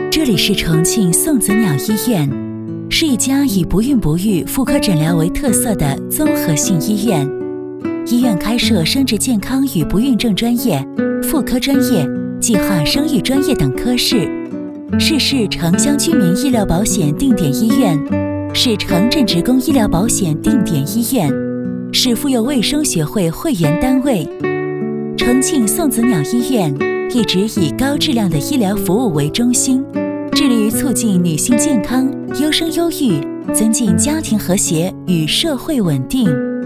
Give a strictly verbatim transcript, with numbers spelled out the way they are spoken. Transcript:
这里是重庆送子鸟医院，是一家以不孕不育妇科诊疗为特色的综合性医院。医院开设生殖健康与不孕症专业、妇科专业、计划生育专业等科室，是市城乡居民医疗保险定点医院，是城镇职工医疗保险定点医院，是妇幼卫生学会会员单位。重庆送子鸟医院一直以高质量的医疗服务为中心，致力于促进女性健康、优生优育，增进家庭和谐与社会稳定。